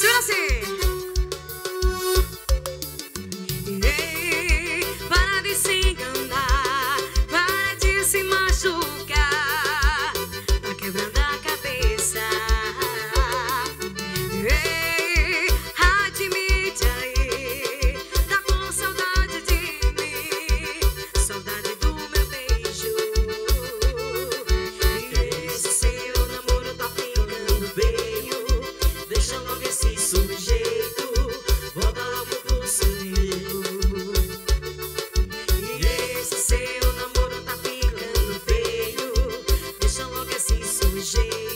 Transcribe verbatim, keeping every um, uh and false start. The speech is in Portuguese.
Segura assim. Ei, para de se enganar, para de se machucar, tá quebrando a cabeça. Ei, admite aí, tá com saudade de mim, saudade do meu beijo. E esse seu namoro tá ficando feio, deixa logo esse sujeito, volta logo pro seu erro. E esse seu namoro tá ficando feio, deixa logo esse sujeito.